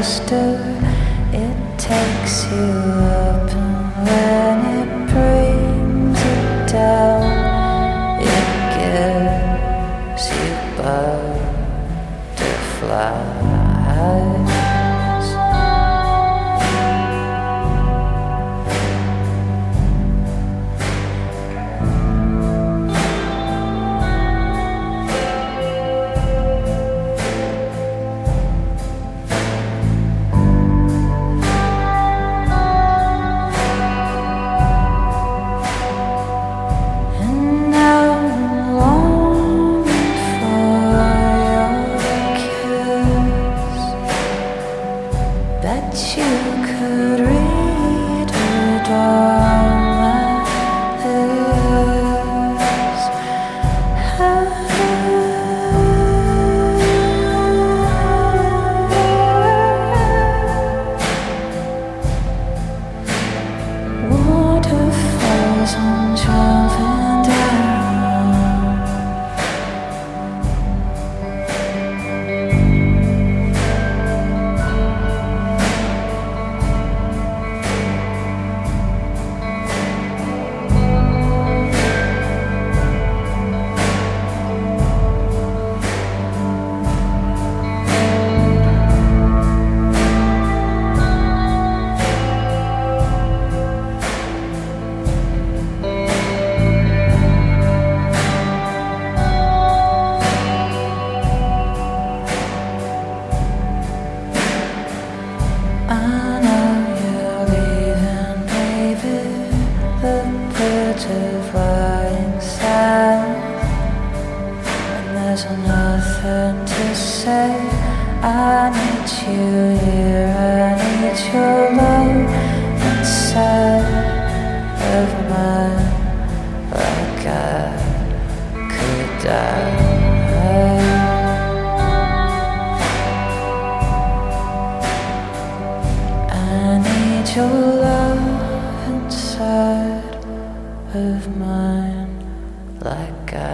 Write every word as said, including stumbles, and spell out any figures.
coaster. It takes you up, and when it brings it down, it gives you butterflies. That you could read it on my lips. Waterfalls on jumping down. I know you're leaving, baby. The birds are flying south, and there's nothing to say. I need you here, I need your love inside of mine, like I could die. Your love inside of mine, like I